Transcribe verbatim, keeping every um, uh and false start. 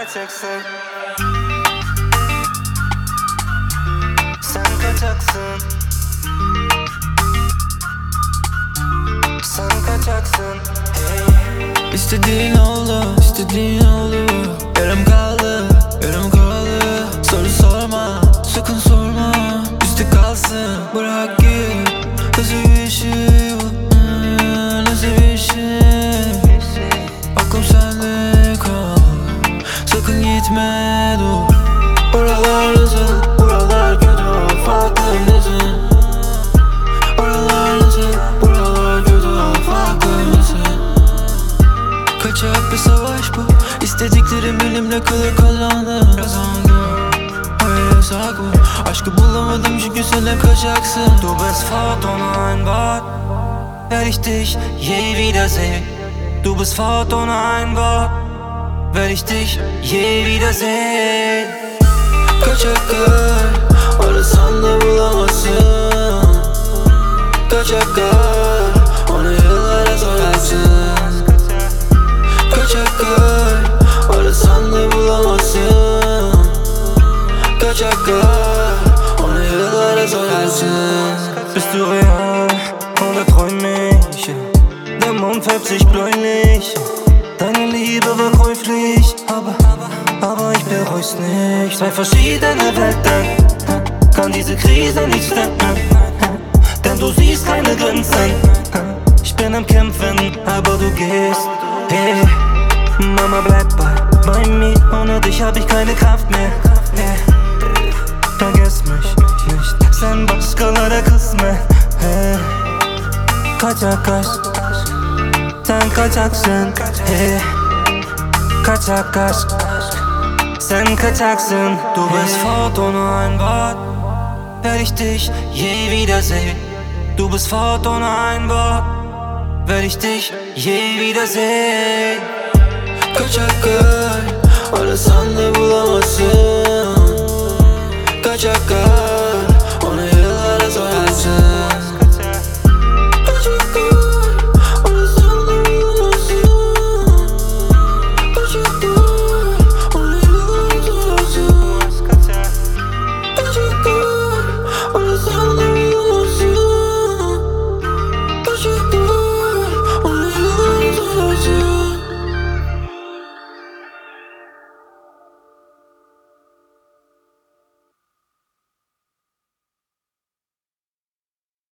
gerçeksin. Sen kaçaksın. Sen kaçaksın. Hey. İstediğin oldu, istediğin oldu. Yarım kaldı, yarım kaldı. Soru sorma, sakın sorma. Üstü kalsın, bırak git. Nasıl bir şey bu? Hmm, Nasıl bir şey? Aklım sende kal. Sakın gitme dur. Oralar nasıl, buralar kötü. Farklı nesin? Oralar nasıl, buralar kötü. Farklı nesin? Kaçak bir savaş bu. İstediklerim elimde kalır, kazandım. Kazandım. Hayır yasak bu. Aşkı bulamadım çünkü sen de kaçaksın. Du bist fort ohne ein Wort, werd ich dich je wiedersehen. Du bist fort ohne ein Wort, werd ich dich je wiedersehen. Kaçak kal, arasan da bulamazsın. Kaçak kal, onu yıllara sorarsın. Kaçak kal, arasan da bulamazsın. Kaçak kal, onu yıllara sorarsın. Bist du real oder träum ich? Der Mond färbt sich bläulich. Deine Liebe war käuflich, aber, aber ich bereust nicht. Zwei verschiedene Welten, kann diese Krise nicht stemmen. Denn du siehst keine Grenzen. Ich bin am Kämpfen, aber du gehst. Hey, Mama bleib bei, bei mir. Ohne dich hab ich keine Kraft mehr. Hey, vergiss mich nicht. Sen başkalara kısmet. Hey, kaçak aşk, sen kaçaksın. Hey, kaçak aşk, sen kaçaksın. Du bist fort ohne ein Wort, werd ich dich je wiedersehen. Du bist fort ohne ein Wort, werd ich dich je wiedersehen. Kaçak kal, arasan da bulamazsın. Kaçak kal.